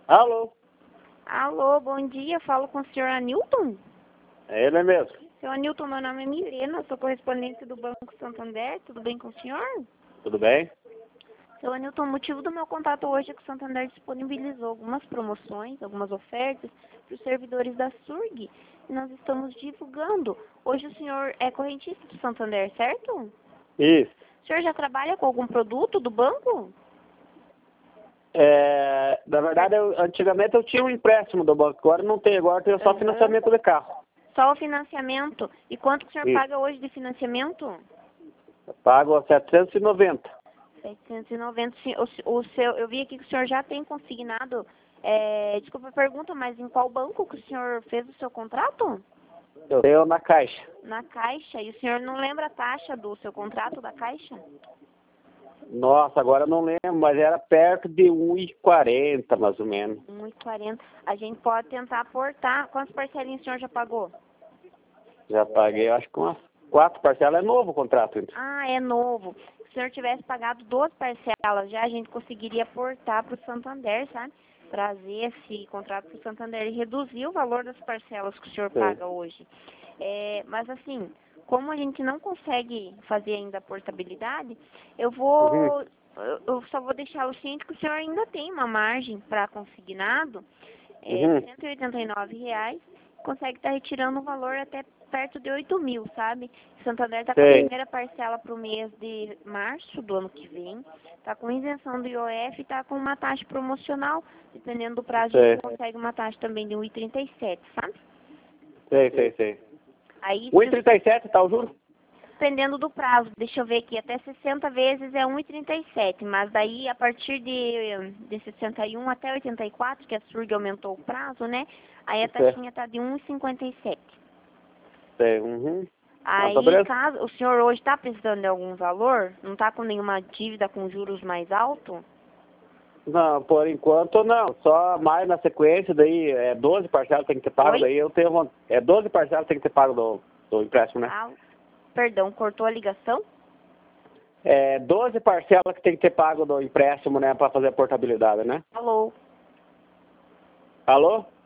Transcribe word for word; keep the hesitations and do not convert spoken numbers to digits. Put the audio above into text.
Alô? Alô, bom dia. Falo com o senhor Anilton? É ele mesmo. Senhor Anilton, meu nome é Milena, sou correspondente do Banco Santander. Tudo bem com o senhor? Tudo bem? Senhor Anilton, o motivo do meu contato hoje é que o Santander disponibilizou algumas promoções, algumas ofertas para os servidores da SURG. E nós estamos divulgando. Hoje o senhor é correntista do Santander, certo? Isso. O senhor já trabalha com algum produto do banco? É, na verdade, eu, antigamente eu tinha um empréstimo do banco, agora não tenho, agora eu tenho só Uhum. financiamento de carro. Só o financiamento. E quanto que o senhor Isso. paga hoje de financiamento? Eu pago setecentos e noventa. setecentos e noventa. Sim, O, o seu, eu vi aqui que o senhor já tem consignado. É, desculpa a pergunta, mas em qual banco que o senhor fez o seu contrato? Eu tenho na Caixa. Na Caixa. E o senhor não lembra a taxa do seu contrato da Caixa? Nossa, agora eu não lembro, mas era perto de um e quarenta, mais ou menos. um e quarenta. A gente pode tentar aportar. Quantas parcelinhas o senhor já pagou? Já paguei, acho que umas quatro parcelas. É novo o contrato. Então. Ah, é novo. Se o senhor tivesse pagado duas parcelas já, a gente conseguiria aportar para o Santander, sabe? Trazer esse contrato para o Santander e reduzir o valor das parcelas que o senhor Sim. paga hoje. É, mas assim, como a gente não consegue fazer ainda a portabilidade, eu vou, Uhum. eu, eu só vou deixar o ciente que o senhor ainda tem uma margem para consignado, é, Uhum. cento e oitenta e nove reais, consegue estar retirando um valor até perto de oito mil, sabe? Santander está com a Sei. primeira parcela para o mês de março do ano que vem, está com isenção do I O F e está com uma taxa promocional, dependendo do prazo, a Sei. gente consegue uma taxa também de um e trinta e sete, sabe? Sei, sei, sei. Aí, um e se, trinta e sete, tá o juro? dependendo do prazo, deixa eu ver aqui, até sessenta vezes é um e trinta e sete, mas daí a partir de, de sessenta e um até oitenta e quatro, que a SURG aumentou o prazo, né? Aí a Sei. taxinha tá de um e cinquenta e sete. Sei. Uhum. Ah, tá Aí, beleza? caso o senhor hoje está precisando de algum valor, não está com nenhuma dívida com juros mais altos, Não, por enquanto não. Só mais na sequência, daí é doze parcelas tem que ter pago, Oi? daí eu tenho von- é doze parcelas tem que ter pago do, do empréstimo, né? ah, perdão, cortou a ligação? É doze parcelas que tem que ter pago do empréstimo, né, para fazer a portabilidade, né? Alô? Alô?